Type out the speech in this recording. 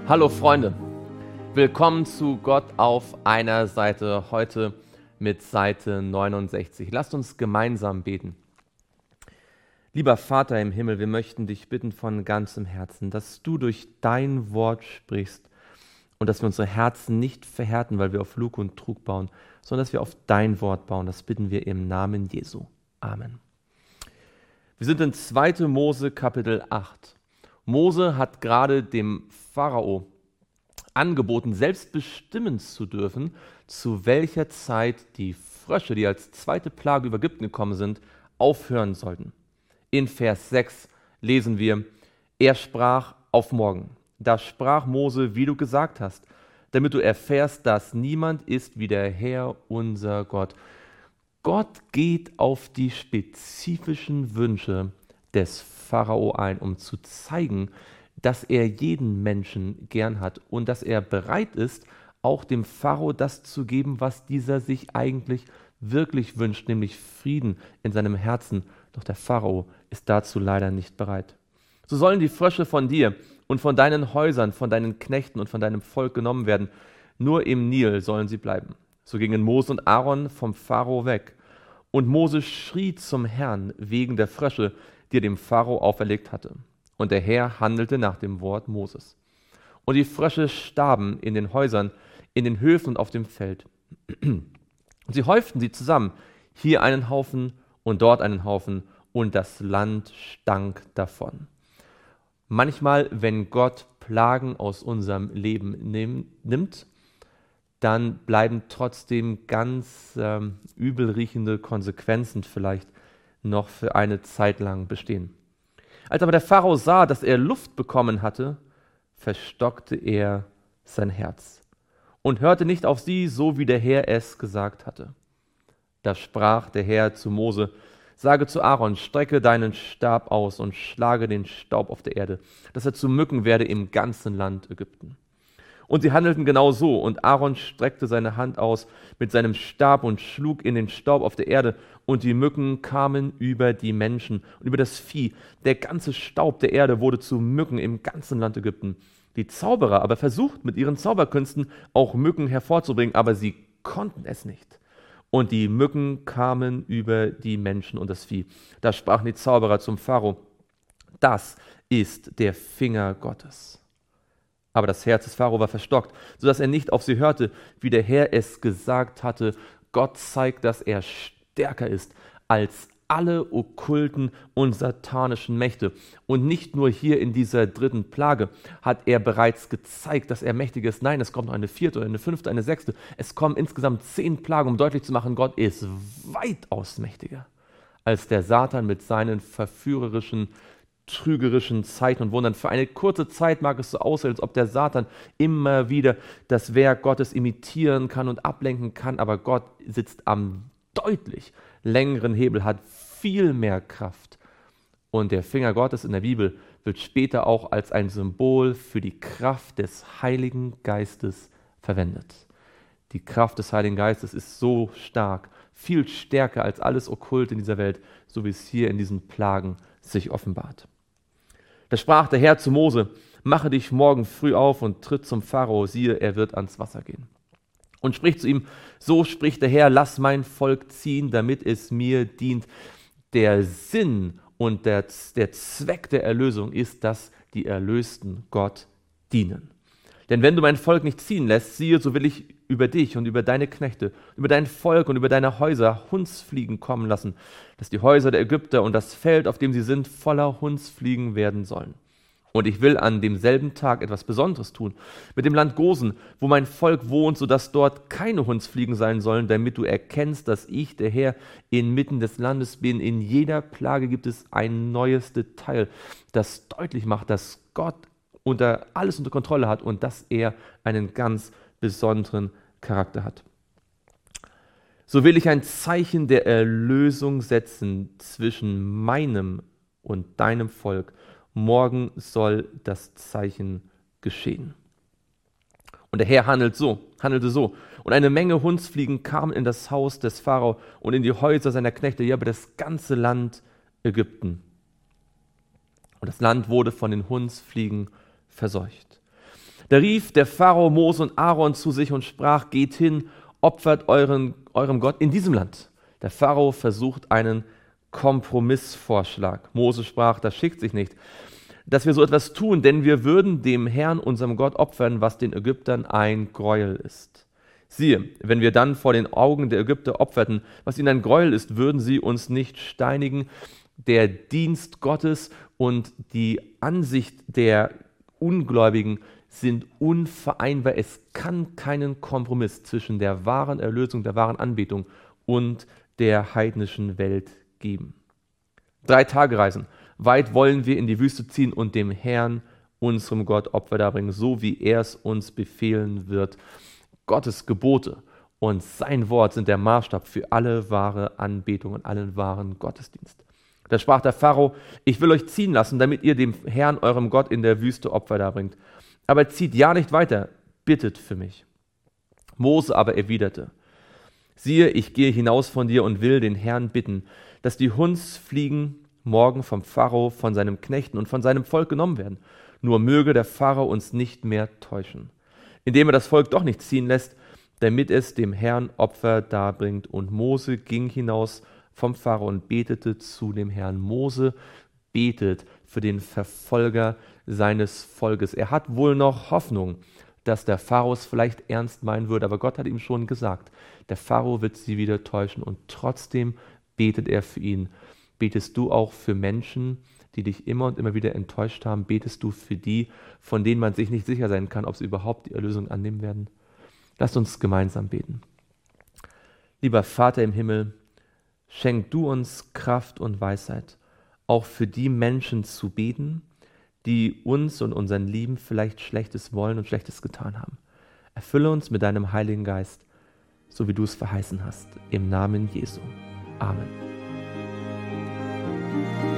Hallo Freunde, willkommen zu Gott auf einer Seite, heute mit Seite 69. Lasst uns gemeinsam beten. Lieber Vater im Himmel, wir möchten dich bitten von ganzem Herzen, dass du durch dein Wort sprichst und dass wir unsere Herzen nicht verhärten, weil wir auf Lug und Trug bauen, sondern dass wir auf dein Wort bauen. Das bitten wir im Namen Jesu. Amen. Wir sind in 2. Mose Kapitel 8. Mose hat gerade dem Pharao angeboten, selbst bestimmen zu dürfen, zu welcher Zeit die Frösche, die als zweite Plage über Ägypten gekommen sind, aufhören sollten. In Vers 6 lesen wir, er sprach auf morgen. Da sprach Mose, wie du gesagt hast, damit du erfährst, dass niemand ist wie der Herr, unser Gott. Gott geht auf die spezifischen Wünsche des Pharao ein, um zu zeigen, dass er jeden Menschen gern hat und dass er bereit ist, auch dem Pharao das zu geben, was dieser sich eigentlich wirklich wünscht, nämlich Frieden in seinem Herzen. Doch der Pharao ist dazu leider nicht bereit. So sollen die Frösche von dir und von deinen Häusern, von deinen Knechten und von deinem Volk genommen werden. Nur im Nil sollen sie bleiben. So gingen Mose und Aaron vom Pharao weg. Und Mose schrie zum Herrn wegen der Frösche, die er dem Pharao auferlegt hatte. Und der Herr handelte nach dem Wort Moses. Und die Frösche starben in den Häusern, in den Höfen und auf dem Feld. Und sie häuften sie zusammen, hier einen Haufen und dort einen Haufen, und das Land stank davon. Manchmal, wenn Gott Plagen aus unserem Leben nimmt, dann bleiben trotzdem ganz übelriechende Konsequenzen vielleicht noch für eine Zeit lang bestehen. Als aber der Pharao sah, dass er Luft bekommen hatte, verstockte er sein Herz und hörte nicht auf sie, so wie der Herr es gesagt hatte. Da sprach der Herr zu Mose, sage zu Aaron, strecke deinen Stab aus und schlage den Staub auf der Erde, dass er zu Mücken werde im ganzen Land Ägypten. Und sie handelten genau so, und Aaron streckte seine Hand aus mit seinem Stab und schlug in den Staub auf der Erde, und die Mücken kamen über die Menschen und über das Vieh. Der ganze Staub der Erde wurde zu Mücken im ganzen Land Ägypten. Die Zauberer aber versuchten mit ihren Zauberkünsten auch Mücken hervorzubringen, aber sie konnten es nicht. Und die Mücken kamen über die Menschen und das Vieh. Da sprachen die Zauberer zum Pharao, das ist der Finger Gottes. Aber das Herz des Pharao war verstockt, sodass er nicht auf sie hörte, wie der Herr es gesagt hatte. Gott zeigt, dass er stärker ist als alle okkulten und satanischen Mächte. Und nicht nur hier in dieser 3. Plage hat er bereits gezeigt, dass er mächtig ist. Nein, es kommt noch eine 4., eine 5., eine 6. Es kommen insgesamt 10 Plagen, um deutlich zu machen, Gott ist weitaus mächtiger als der Satan mit seinen verführerischen, trügerischen Zeichen und Wundern. Für eine kurze Zeit mag es so aussehen, als ob der Satan immer wieder das Werk Gottes imitieren kann und ablenken kann, aber Gott sitzt am deutlich längeren Hebel, hat viel mehr Kraft. Und der Finger Gottes in der Bibel wird später auch als ein Symbol für die Kraft des Heiligen Geistes verwendet. Die Kraft des Heiligen Geistes ist so stark, viel stärker als alles Okkult in dieser Welt, so wie es hier in diesen Plagen sich offenbart. Da sprach der Herr zu Mose, mache dich morgen früh auf und tritt zum Pharao, siehe, er wird ans Wasser gehen. Und spricht zu ihm, so spricht der Herr, lass mein Volk ziehen, damit es mir dient. Der Sinn und der Zweck der Erlösung ist, dass die Erlösten Gott dienen. Denn wenn du mein Volk nicht ziehen lässt, siehe, so will ich über dich und über deine Knechte, über dein Volk und über deine Häuser Hundsfliegen kommen lassen, dass die Häuser der Ägypter und das Feld, auf dem sie sind, voller Hundsfliegen werden sollen. Und ich will an demselben Tag etwas Besonderes tun, mit dem Land Gosen, wo mein Volk wohnt, sodass dort keine Hundsfliegen sein sollen, damit du erkennst, dass ich, der Herr, inmitten des Landes bin. In jeder Plage gibt es ein neues Detail, das deutlich macht, dass Gott alles unter Kontrolle hat und dass er einen ganz besonderen Charakter hat. So will ich ein Zeichen der Erlösung setzen zwischen meinem und deinem Volk. Morgen soll das Zeichen geschehen. Und der Herr handelte so. Und eine Menge Hundsfliegen kamen in das Haus des Pharao und in die Häuser seiner Knechte, ja, über das ganze Land Ägypten. Und das Land wurde von den Hundsfliegen verseucht. Da rief der Pharao Mose und Aaron zu sich und sprach, geht hin, opfert eurem Gott in diesem Land. Der Pharao versucht einen Kompromissvorschlag. Mose sprach, das schickt sich nicht, dass wir so etwas tun, denn wir würden dem Herrn, unserem Gott, opfern, was den Ägyptern ein Gräuel ist. Siehe, wenn wir dann vor den Augen der Ägypter opferten, was ihnen ein Gräuel ist, würden sie uns nicht steinigen. Der Dienst Gottes und die Ansicht der Ungläubigen sind unvereinbar. Es kann keinen Kompromiss zwischen der wahren Erlösung, der wahren Anbetung und der heidnischen Welt geben. 3 Tagereisen weit wollen wir in die Wüste ziehen und dem Herrn, unserem Gott, Opfer darbringen, so wie er es uns befehlen wird. Gottes Gebote und sein Wort sind der Maßstab für alle wahre Anbetung und allen wahren Gottesdienst. Da sprach der Pharao, ich will euch ziehen lassen, damit ihr dem Herrn, eurem Gott, in der Wüste Opfer darbringt. Aber zieht ja nicht weiter, bittet für mich. Mose aber erwiderte, siehe, ich gehe hinaus von dir und will den Herrn bitten, dass die Hundsfliegen morgen vom Pharao, von seinem Knechten und von seinem Volk genommen werden. Nur möge der Pharao uns nicht mehr täuschen, indem er das Volk doch nicht ziehen lässt, damit es dem Herrn Opfer darbringt. Und Mose ging hinaus vom Pharao und betete zu dem Herrn. Mose betet für den Verfolger seines Volkes. Er hat wohl noch Hoffnung, dass der Pharao es vielleicht ernst meinen würde, aber Gott hat ihm schon gesagt, der Pharao wird sie wieder täuschen und trotzdem betet er für ihn. Betest du auch für Menschen, die dich immer und immer wieder enttäuscht haben? Betest du für die, von denen man sich nicht sicher sein kann, ob sie überhaupt die Erlösung annehmen werden? Lasst uns gemeinsam beten. Lieber Vater im Himmel, schenk du uns Kraft und Weisheit, auch für die Menschen zu beten, die uns und unseren Lieben vielleicht Schlechtes wollen und Schlechtes getan haben. Erfülle uns mit deinem Heiligen Geist, so wie du es verheißen hast. Im Namen Jesu. Amen.